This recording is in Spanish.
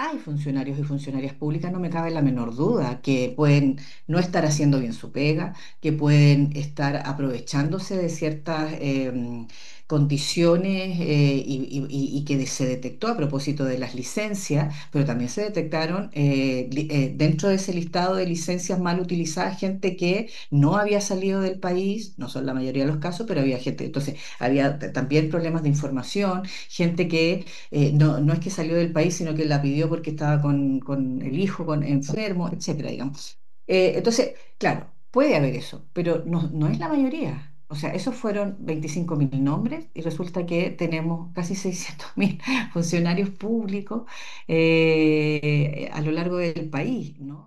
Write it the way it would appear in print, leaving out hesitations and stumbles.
hay funcionarios y funcionarias públicas, no me cabe la menor duda, que pueden no estar haciendo bien su pega, que pueden estar aprovechándose de ciertas condiciones y que se detectó a propósito de las licencias, pero también se detectaron dentro de ese listado de licencias mal utilizadas gente que no había salido del país, no son la mayoría de los casos, pero había gente, entonces había también problemas de información, gente que no es que salió del país, sino que la pidió porque estaba con el hijo con, enfermo, etcétera, digamos. Entonces, claro, puede haber eso, pero no es la mayoría. O sea, esos fueron 25.000 nombres y resulta que tenemos casi 600.000 funcionarios públicos a lo largo del país, ¿no?